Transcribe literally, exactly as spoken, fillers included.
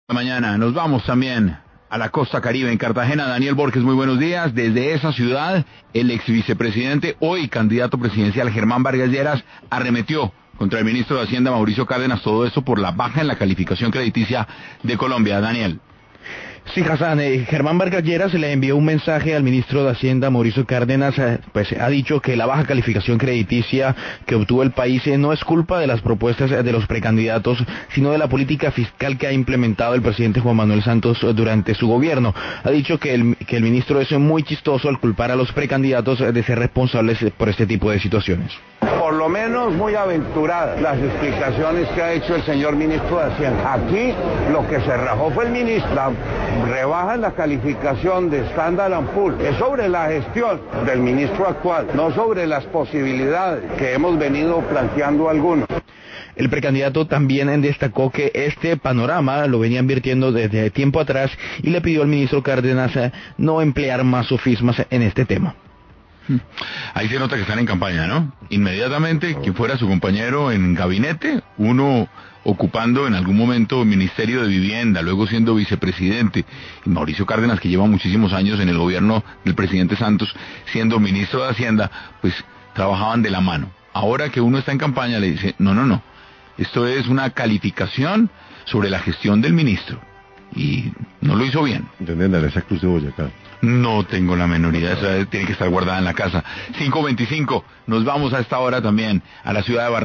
Mañana nos vamos también a la costa Caribe, en Cartagena. Daniel Borges, muy buenos días. Desde esa ciudad, el ex vicepresidente, hoy candidato presidencial Germán Vargas Lleras, arremetió contra el ministro de Hacienda Mauricio Cárdenas, todo eso por la baja en la calificación crediticia de Colombia. Daniel. Sí, Hassan, eh, Germán Vargas Lleras le envió un mensaje al ministro de Hacienda, Mauricio Cárdenas, eh, pues ha dicho que la baja calificación crediticia que obtuvo el país eh, no es culpa de las propuestas de los precandidatos, sino de la política fiscal que ha implementado el presidente Juan Manuel Santos durante su gobierno. Ha dicho que el, que el ministro es muy chistoso al culpar a los precandidatos de ser responsables por este tipo de situaciones. Por lo menos muy aventuradas las explicaciones que ha hecho el señor ministro de Hacienda. Aquí lo que se rajó fue el ministro. La rebaja en la calificación de Standard and Poor's es sobre la gestión del ministro actual, no sobre las posibilidades que hemos venido planteando algunos. El precandidato también destacó que este panorama lo venía advirtiendo desde tiempo atrás y le pidió al ministro Cárdenas no emplear más sofismas en este tema. Ahí se nota que están en campaña, ¿no? Inmediatamente, quien fuera su compañero en gabinete, uno ocupando en algún momento el Ministerio de Vivienda, luego siendo vicepresidente, y Mauricio Cárdenas, que lleva muchísimos años en el gobierno del presidente Santos, siendo ministro de Hacienda, pues trabajaban de la mano. Ahora que uno está en campaña, le dice, no, no, no, esto es una calificación sobre la gestión del ministro, y no lo hizo bien. ¿Entienden esa cruz de Boyacá? No tengo la menor idea, esa tiene que estar guardada en la casa. cinco veinticinco, nos vamos a esta hora también a la ciudad de Barranquilla.